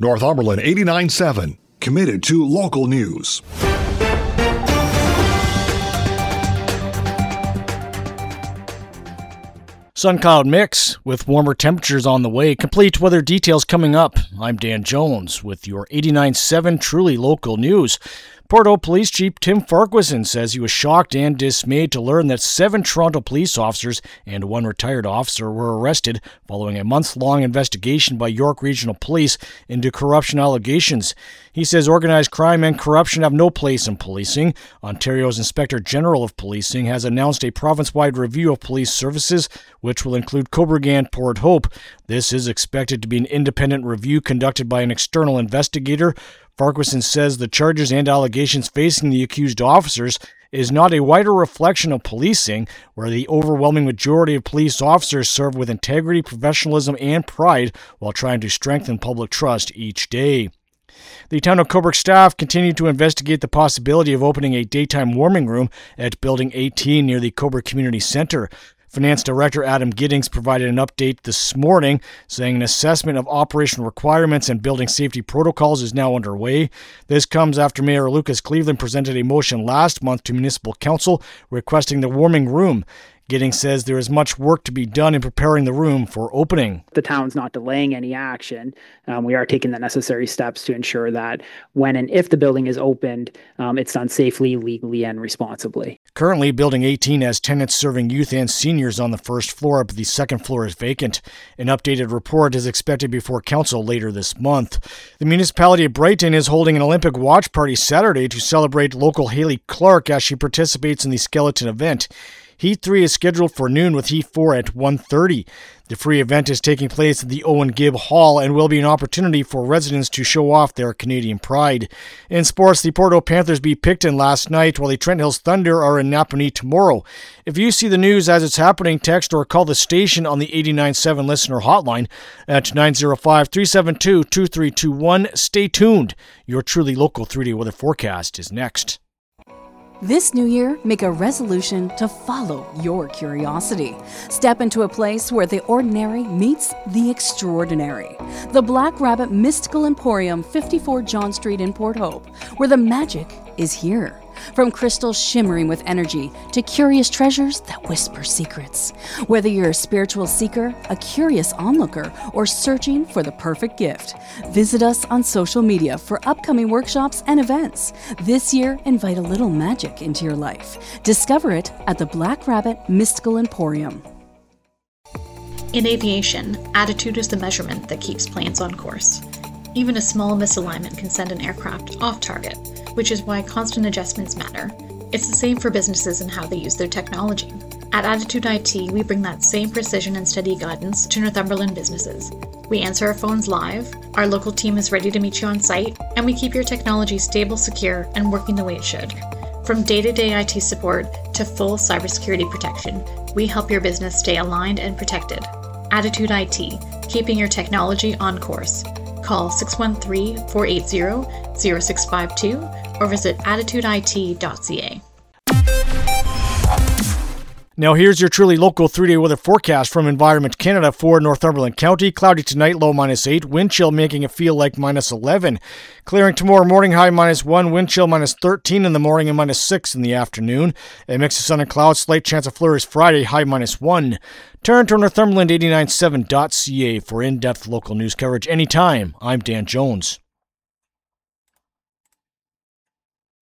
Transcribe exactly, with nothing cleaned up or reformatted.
Northumberland eighty-nine point seven, committed to local news. Sun cloud mix with warmer temperatures on the way. Complete weather details coming up. I'm Dan Jones with your eighty-nine point seven truly local news. Port Hope Police Chief Tim Farquharson says he was shocked and dismayed to learn that seven Toronto police officers and one retired officer were arrested following a months-long investigation by York Regional Police into corruption allegations. He says organized crime and corruption have no place in policing. Ontario's Inspector General of Policing has announced a province-wide review of police services, which will include Cobourg and Port Hope. This is expected to be an independent review conducted by an external investigator. Farquharson says the charges and allegations facing the accused officers is not a wider reflection of policing, where the overwhelming majority of police officers serve with integrity, professionalism, and pride while trying to strengthen public trust each day. The Town of Cobourg staff continue to investigate the possibility of opening a daytime warming room at Building eighteen near the Cobourg Community Centre. Finance Director Adam Giddings provided an update this morning, saying an assessment of operational requirements and building safety protocols is now underway. This comes after Mayor Lucas Cleveland presented a motion last month to Municipal Council requesting the warming room. Giddings says there is much work to be done in preparing the room for opening. The town's not delaying any action. Um, we are taking the necessary steps to ensure that when and if the building is opened, um, it's done safely, legally, and responsibly. Currently, Building eighteen has tenants serving youth and seniors on the first floor, but the second floor is vacant. An updated report is expected before council later this month. The municipality of Brighton is holding an Olympic watch party Saturday to celebrate local Haley Clark as she participates in the skeleton event. Heat three is scheduled for noon with Heat four at one thirty. The free event is taking place at the Owen Gibb Hall and will be an opportunity for residents to show off their Canadian pride. In sports, the Port Hope Panthers beat Picton last night, while the Trent Hills Thunder are in Napanee tomorrow. If you see the news as it's happening, text or call the station on the eighty-nine point seven listener hotline at nine oh five, three seven two, two three two one. Stay tuned. Your truly local three-day weather forecast is next. This new year, make a resolution to follow your curiosity. Step into a place where the ordinary meets the extraordinary. The Black Rabbit Mystical Emporium, fifty-four John Street in Port Hope, where the magic is here. From crystals shimmering with energy to curious treasures that whisper secrets. Whether you're a spiritual seeker, a curious onlooker, or searching for the perfect gift, visit us on social media for upcoming workshops and events. This year, invite a little magic into your life. Discover it at the Black Rabbit Mystical Emporium. In aviation, attitude is the measurement that keeps planes on course. Even a small misalignment can send an aircraft off target, which is why constant adjustments matter. It's the same for businesses and how they use their technology. At Attitude I T, we bring that same precision and steady guidance to Northumberland businesses. We answer our phones live, our local team is ready to meet you on site, and we keep your technology stable, secure, and working the way it should. From day-to-day I T support to full cybersecurity protection, we help your business stay aligned and protected. Attitude I T, keeping your technology on course. Call six one three, four eight zero, zero six five two or visit attitude I T dot c a. Now here's your truly local three-day weather forecast from Environment Canada for Northumberland County. Cloudy tonight, low minus eight. Wind chill making it feel like minus eleven. Clearing tomorrow morning, high minus one. Wind chill minus thirteen in the morning and minus six in the afternoon. A mix of sun and clouds, slight chance of flurries Friday, high minus one. Turn to Northumberland eighty-nine point seven dot c a for in-depth local news coverage anytime. I'm Dan Jones.